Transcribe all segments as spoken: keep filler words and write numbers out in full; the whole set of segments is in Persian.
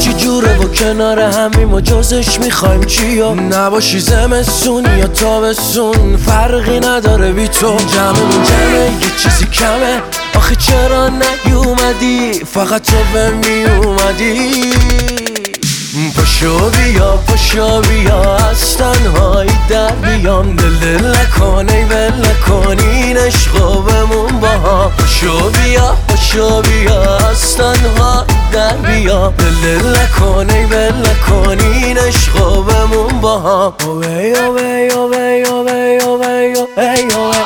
چی جوره و کنار همیم و جزش میخوایم چیا؟ نباشی زمستون یا تابستون فرقی نداره بی تو. جمعمون جمعه یه چیزی کمه، آخه چرا نیومدی؟ فقط تو به میومدی. پاشو بیا پاشو بیا از تنهایی در بیام، دل دل نکنی ول نکنی این عشقو بمون با هم. پاشو بیا پاشو بیا از تنهایی در بیام، دل دل نکنی ول نکنی این عشقو بمون با هم. اوی اوی اوی اوی اوی اوی اوی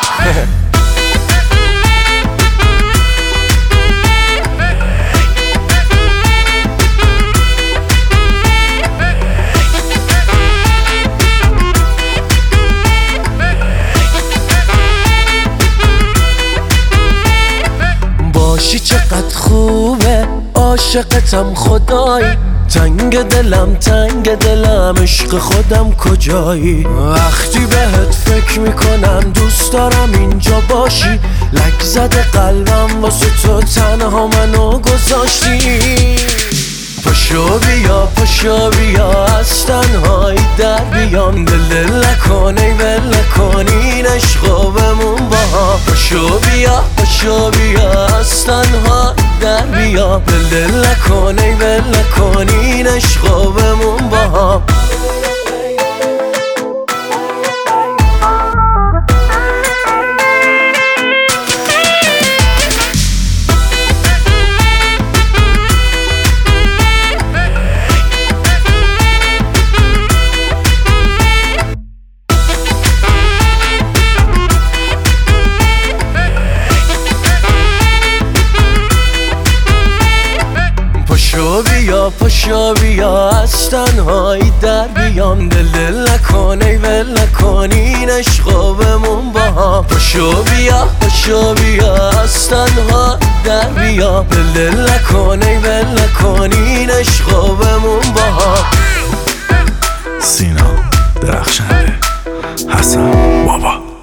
باشی چقدر خوبه، عاشقتم خدایی، تنگ دلم تنگ دلم عشق خودم کجایی؟ وقتی بهت فکر میکنم دوست دارم اینجا باشی، لک زده قلبم واسه تو تنها منو گذاشتی. پاشو بیا پاشو بیا از تنهایی در بیام، دل دل نکنی ول نکنی این عشقو بمون با هم. پاشو بیا پاشو بیا از تنهایی در بیام، دل دل نکنی ول نکنی این عشقو بمون با هم. پاشو بیا پاشو بیا از تنهایی در بیام، دل دل نکنی ول نکنی این عشقو بمون با هم. پاشو بیا پاشو بیا از تنهایی در بیام، دل دل نکنی ول نکنی این عشقو بمون با هم. سینا درخشنده، حسن بابا.